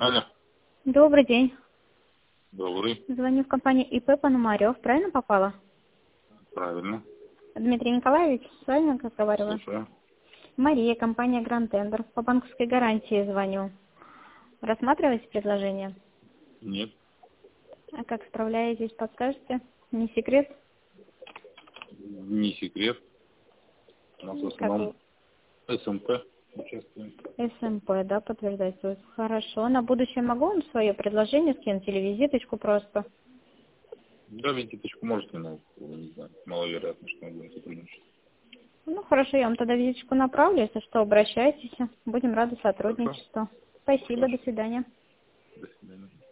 Алло, Добрый день. добрый, Звоню в компанию ИП Пономарев. Правильно попала? правильно, Дмитрий Николаевич, с вами разговариваю. слушаю. Мария, компания Гранд Тендер. По банковской гарантии звоню. Рассматриваете предложение? Нет, А как справляетесь, подскажете? Не секрет? не секрет. У нас в Как основном СМП участвуем. СМП, да, подтверждается? Хорошо. На будущее могу вам свое предложение скинуть или визиточку просто? Да, визиточку можете, но не знаю, маловероятно, что мы будем сотрудничать. Ну, хорошо, я вам тогда визиточку направлю. Если что, обращайтесь. Будем рады Хорошо? сотрудничеству. Спасибо, Хорошо. до свидания. До свидания.